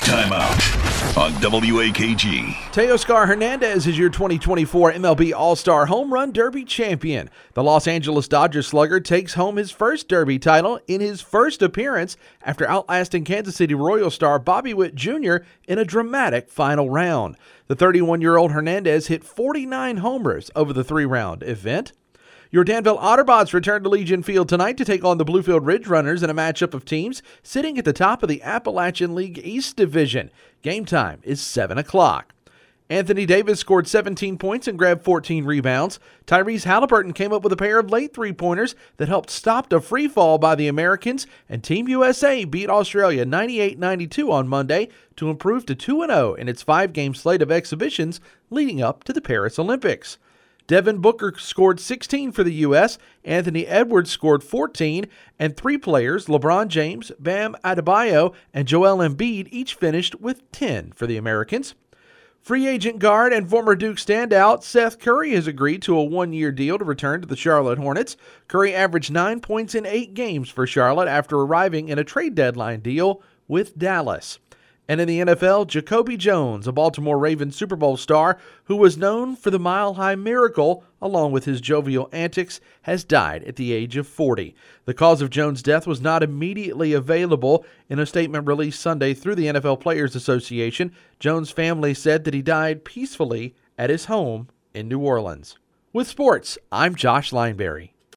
Timeout on WAKG. Teoscar Hernandez is your 2024 MLB All-Star Home Run Derby champion. The Los Angeles Dodgers slugger takes home his first Derby title in his first appearance after outlasting Kansas City Royals star Bobby Witt Jr. in a dramatic final round. The 31-year-old Hernandez hit 49 homers over the three-round event. Your Danville Otterbots return to Legion Field tonight to take on the Bluefield Ridge Runners in a matchup of teams sitting at the top of the Appalachian League East Division. Game time is 7 o'clock. Anthony Davis scored 17 points and grabbed 14 rebounds. Tyrese Halliburton came up with a pair of late three-pointers that helped stop a free fall by the Americans, and Team USA beat Australia 98-92 on Monday to improve to 2-0 in its 5-game slate of exhibitions leading up to the Paris Olympics. Devin Booker scored 16 for the U.S., Anthony Edwards scored 14, and three players, LeBron James, Bam Adebayo, and Joel Embiid, each finished with 10 for the Americans. Free agent guard and former Duke standout Seth Curry has agreed to a one-year deal to return to the Charlotte Hornets. Curry averaged 9 points in 8 games for Charlotte after arriving in a trade deadline deal with Dallas. And in the NFL, Jacoby Jones, a Baltimore Ravens Super Bowl star who was known for the Mile High Miracle, along with his jovial antics, has died at the age of 40. The cause of Jones' death was not immediately available. In a statement released Sunday through the NFL Players Association, Jones' family said that he died peacefully at his home in New Orleans. With sports, I'm Josh Lineberry.